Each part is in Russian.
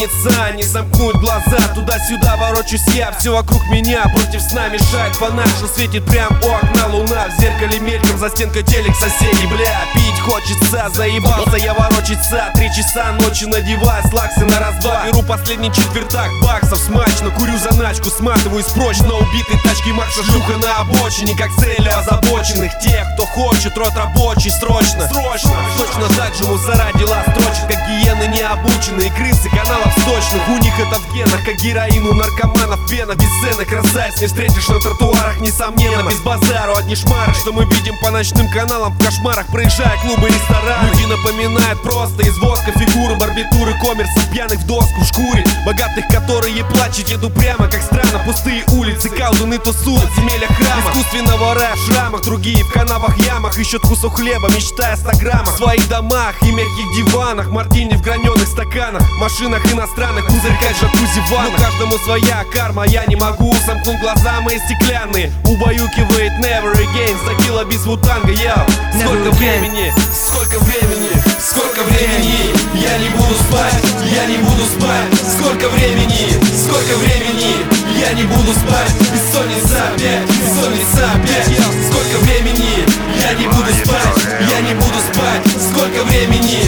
бессонница, не сомкнуть глаза. Туда-сюда ворочусь я, все вокруг меня против сна мешает фонарь, что светит прям у окна луна. В зеркале мельком, за стенкой телек соседей, бля. Пить хочется, заебался я ворочаться. 3 часа ночи надеваю слаксы на раз-два. Беру последний четвертак баксов, смачно курю заначку, сматываюсь прочь на убитой тачке Макса. Шлюха на обочине, как цели озабоченных тех, кто хочет рот рабочий срочно. Точно так же мусора дела строчат, как гиены необученные крысы каналов сточных. У них это в генах, как героин у наркоманов вена. Без сцены красавиц не встретишь на тротуарах, несомненно. Без базару, одни шмары, что мы видим по ночным каналам в кошмарах, проезжая клубы, рестораны. Люди напоминают просто из воска фигуры, барбитуры, коммерсов, пьяных в доску в шкуре. Богатых, которые плачут, еду прямо, как странно. Пустые улицы, колдуны тусуют в земелях храма. Искусственного рая в шрамах, другие в канавах, ямах ищут кусок хлеба, мечтая о 100 граммах. В своих домах и мягких диванах, мартини в граненых стаканах, машинах иностранных, пузырьках, джакузи, ваннах. Но каждому своя карма, я не могу сомкнуть глаза мои стеклянные. Убаюкивает never again, закила без вутанга, я. Сколько времени, сколько времени, сколько времени, я не буду спать, я не буду спать. Сколько времени, я не буду спать. Бессонница опять, бессонница опять. Сколько времени, я не буду спать, я не буду спать. Сколько времени,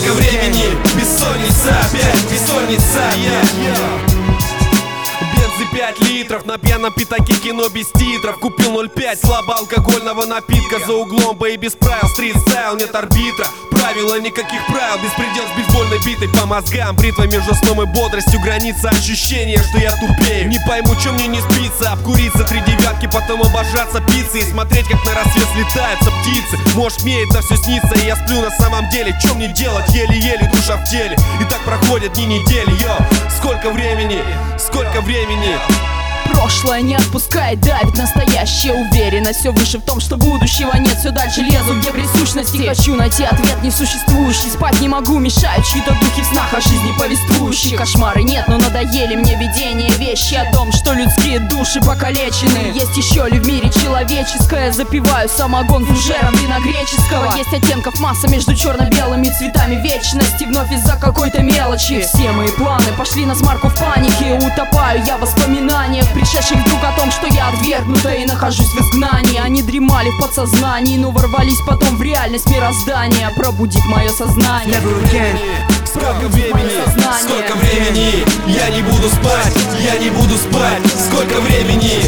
бессонница опять, бессонница опять. Бензы 5 литров, на пьяном пятаке кино без титров. Купил 0,5 слабоалкогольного напитка. За углом бои без правил, стрит-стайл, нет арбитра. Правила, никаких правил, беспредел с бейсбольной битой по мозгам. Бритва между сном и бодростью, граница ощущения, что я тупею. Не пойму, чем мне не спится, обкуриться 3 девятки, потом обожаться пиццей и смотреть, как на рассвет слетаются птицы. Может, мне это все снится, и я сплю на самом деле. Чем мне делать, еле-еле душа в теле. И так проходят дни, недели, йо. Сколько времени, сколько времени. Прошлое не отпускает, давит настоящее. Уверена, все выше в том, что будущего нет. Все дальше лезу, где присущности. Хочу найти ответ несуществующий. Спать не могу, мешают чьи-то духи в снах о жизни повествующие. Кошмары нет, но надоели мне видения. Вещи о том, что людские души покалечены. Есть еще ли в мире человеческое? Запиваю самогон фужером вина греческого. Есть оттенков масса между черно-белыми цветами вечности. Вновь из-за какой-то мелочи все мои планы пошли на смарку в панике. Утопаю я в воспоминаниях, пришедших вдруг о том, что я отвергнута и нахожусь в изгнании. Они дремали в подсознании, но ворвались потом в реальность мироздания, пробудив мое сознание. Сколько времени, сколько времени, я не буду спать, я не буду спать. Сколько времени,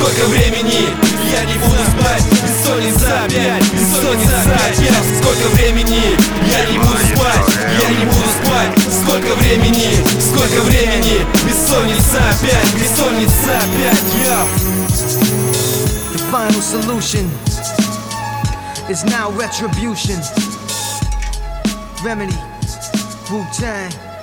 я не буду спать. Бессонница опять, бессонница опять. Сколько времени, я не буду спать, я не буду спать. Сколько времени, бессонница опять, бессонница опять, я. The final solution is now retribution. Remedy, Wu-Tang.